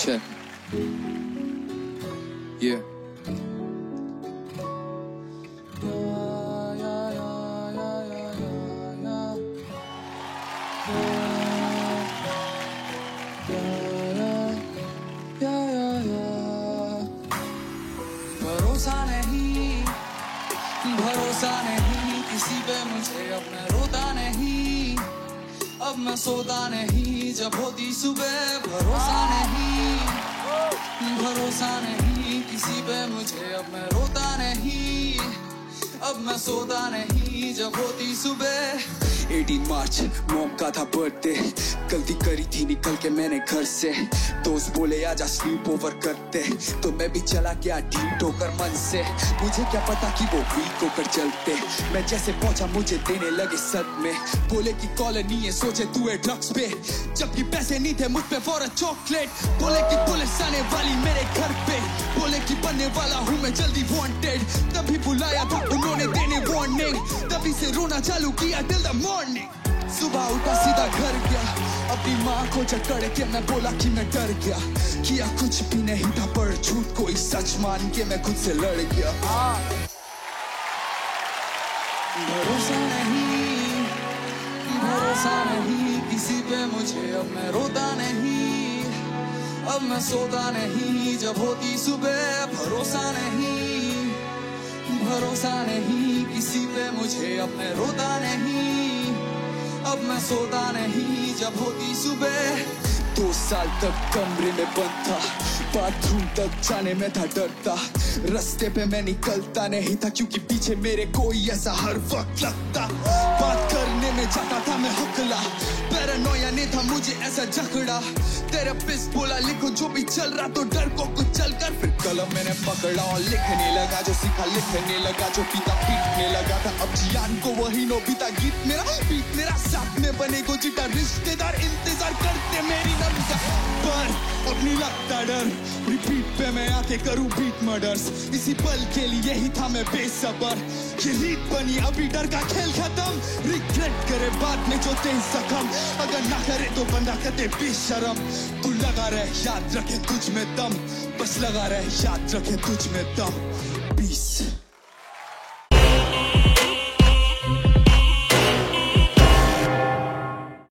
Check. Yeah. भरोसा नहीं किसी पे मुझे, अब मैं रोता नहीं, अब मैं सोता नहीं जब होती सुबह। भरोसा नहीं किसी पे मुझे, अब मैं रोता नहीं, अब मैं सोता नहीं जब होती सुबह। 18 मार्च मॉम का था बर्थडे, गलती करी थी निकल के मैंने घर से। दोस्त बोले आजा स्लीप ओवर करते, तो मैं भी चला गया ढीठ होकर मन से। मुझे क्या पता कि वो वीक होकर चलते। मैं जैसे पहुंचा मुझे देने लगे सदमे, बोले कि कॉलोनी है सोचे तू है ड्रग्स पे, जबकि पैसे नहीं थे मुझ पे फॉर अ चॉकलेट। बोले कि पुलिस आने वाली मेरे घर पे, बोले कि बनने वाला हूँ मैं जल्दी वांटेड। तभी बुलाया था उन्होंने देने वार्निंग, तभी से रोना चालू किया टिल द मॉर्निंग। सुबह उठा सीधा घर गया, अपनी माँ को जकड़ के मैं बोला कि मैं डर गया। किया कुछ भी नहीं था पर झूठ को ही सच मान के मैं खुद से लड़ गया। भरोसा नहीं किसी पे मुझे, अब मैं रोता नहीं, अब मैं सोता नहीं जब होती सुबह। भरोसा नहीं किसी पे मुझे, अब मैं रोता नहीं, अब मैं सोता नहीं जब होती सुबह। 2 साल तक कमरे में बंद था, बाथरूम तक जाने में था डरता। रास्ते पे मैं निकलता नहीं था क्योंकि पीछे मेरे कोई ऐसा हर वक्त लगता। बात करने में जाता था मैं हकला, पैरानोया ने था मुझे ऐसा जकड़ा। थेरेपिस्ट बोला लिखो जो भी चल रहा, तो डर को कुछ चल कर फिर कलम मैंने पकड़ा और लिखने लगा। जो सीखा लिखने लगा, जो पीता पीटने लगा था। अब जियान को वही नोबिता गीत मेरा, बीट मेरा साथ में बने को जिटा। रिश्तेदार इंतजार करते मेरी नमिता, पर अब नहीं लगता डर। रिपीट पे मैं आके करूं बीट मर्डर्स, इसी पल के लिए ही था मैं बेसब्र। ये रीत बनी अभी डर का खेल खत्म, रिग्रेट करे बाद में जो तेज जख्म। अगर ना करे तो बंदा कहते बेशरम। तू लगा रहे याद रखे तुझ में दम, बस लगा रहे याद रखे तुझ में दम। पीस।